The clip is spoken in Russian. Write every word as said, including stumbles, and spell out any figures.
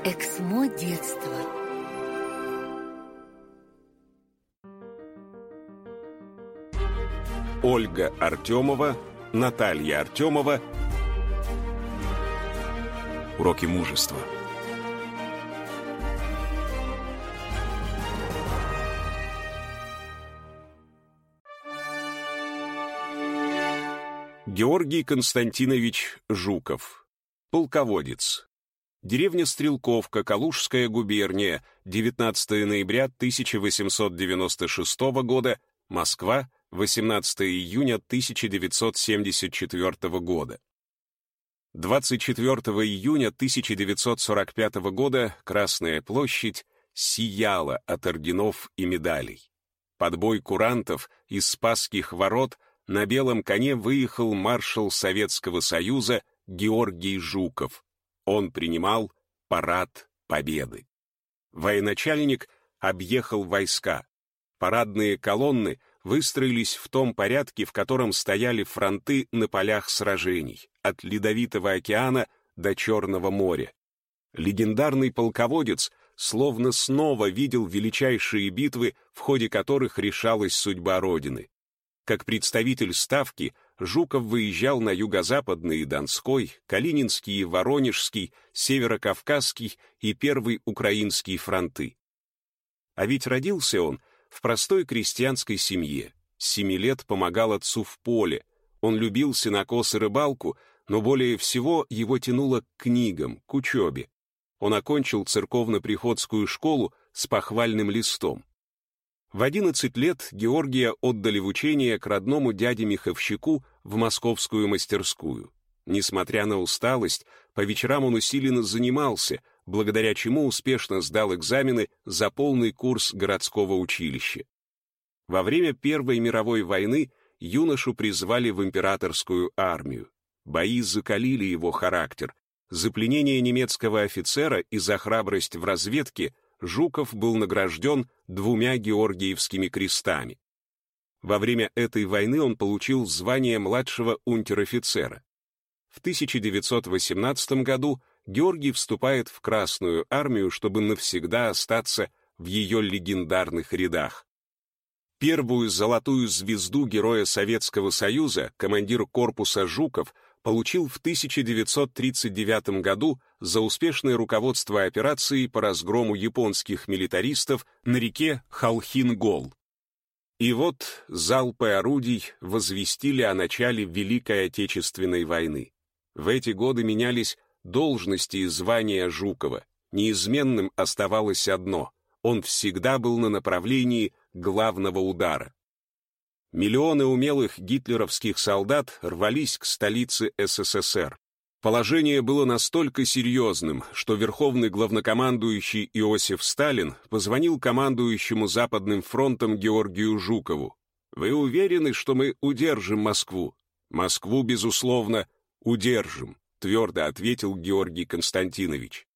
Эксмо детства. Ольга Артемова, Наталья Артемова. Уроки мужества. Георгий Константинович Жуков. Полководец. Деревня Стрелковка, Калужская губерния, девятнадцатого ноября тысяча восемьсот девяносто шестого года, Москва, восемнадцатого июня тысяча девятьсот семьдесят четвёртого года. двадцать четвёртого июня тысяча девятьсот сорок пятого года Красная площадь сияла от орденов и медалей. Под бой курантов из Спасских ворот на белом коне выехал маршал Советского Союза Георгий Жуков. Он принимал парад Победы. Военачальник объехал войска. Парадные колонны выстроились в том порядке, в котором стояли фронты на полях сражений, от Ледовитого океана до Черного моря. Легендарный полководец словно снова видел величайшие битвы, в ходе которых решалась судьба Родины. Как представитель Ставки, Жуков выезжал на юго-западный Донской, Калининский, Воронежский, Северокавказский и Первый Украинский фронты. А ведь родился он в простой крестьянской семье. С семи лет помогал отцу в поле. Он любил сенокос и рыбалку, но более всего его тянуло к книгам, к учебе. Он окончил церковно-приходскую школу с похвальным листом. В одиннадцать лет Георгия отдали в учение к родному дяде-меховщику в московскую мастерскую. Несмотря на усталость, по вечерам он усиленно занимался, благодаря чему успешно сдал экзамены за полный курс городского училища. Во время Первой мировой войны юношу призвали в императорскую армию. Бои закалили его характер. За пленение немецкого офицера и за храбрость в разведке Жуков был награжден двумя Георгиевскими крестами. Во время этой войны он получил звание младшего унтер-офицера. В тысяча девятьсот восемнадцатом году Георгий вступает в Красную армию, чтобы навсегда остаться в ее легендарных рядах. Первую золотую звезду Героя Советского Союза командир корпуса Жуков получил в тысяча девятьсот тридцать девятом году за успешное руководство операцией по разгрому японских милитаристов на реке Халхин-Гол. И вот залпы орудий возвестили о начале Великой Отечественной войны. В эти годы менялись должности и звания Жукова. Неизменным оставалось одно — он всегда был на направлении главного удара. Миллионы умелых гитлеровских солдат рвались к столице СССР. Положение было настолько серьезным, что верховный главнокомандующий Иосиф Сталин позвонил командующему Западным фронтом Георгию Жукову. «Вы уверены, что мы удержим Москву?» «Москву, безусловно, удержим», твердо ответил Георгий Константинович.